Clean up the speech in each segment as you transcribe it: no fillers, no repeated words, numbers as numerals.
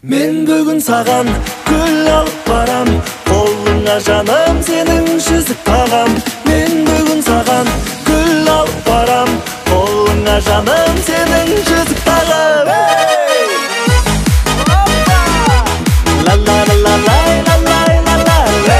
Мен бүгін саған гүл алып барам, қолыңа жаным сенің жүзік тағам. Мен бүгін саған гүл алып барам, қолыңа жаным сенің жүзік тағам. Ла ла ла ла ла ла ла ла ла.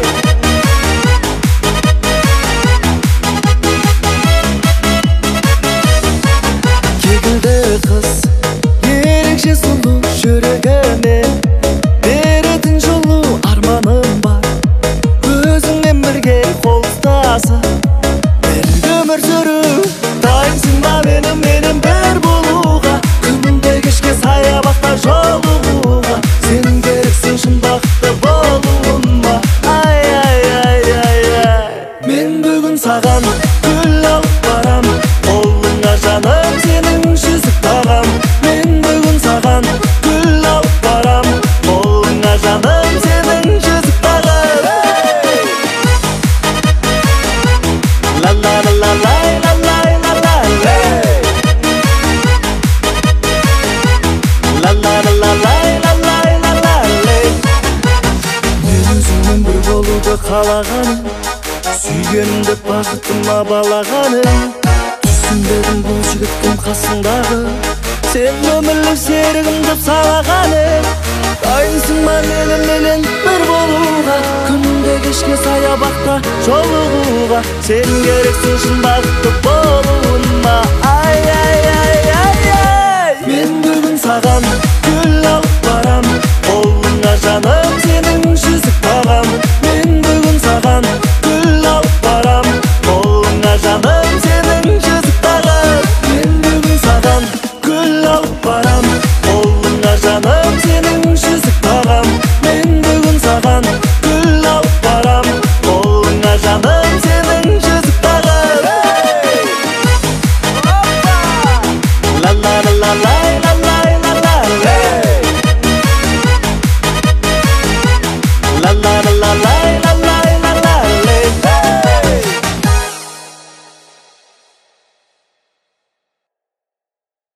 Кегілді қыз ерекше сұлу, жүрегіме беретін жылу арманым бар. Өзіңмен бірге қол ұстасып бірге өмір сүру. Дайынсың ба менің бір болуға, күнде кешке саябақта жолығуға. Сен керексің шын бақытты болуыма. Ай ай ай ай ай. Мен бүгін саған гүл алып барам, қолыңа жаным сенің жүзік тағам. Мен бүгін саған гүл алып барам, қолыңа жаным сенің жүзік тағам. Ла ла ла ла ла ла ла ла ла ла. Ла ла ла ла ла ла ла ла ла ла. Мен өзіңмен бір болуды қалағаным, сүйгенімді бақытыма балағаным. Түсінбедім бұл жігіт кім қасындағы, сен өмірлік серігім деп салағаным. Дайынсың ба менімен бір болуға, күнде кешке саябақта жолығуға. Сен керексің шын бақытты болуға.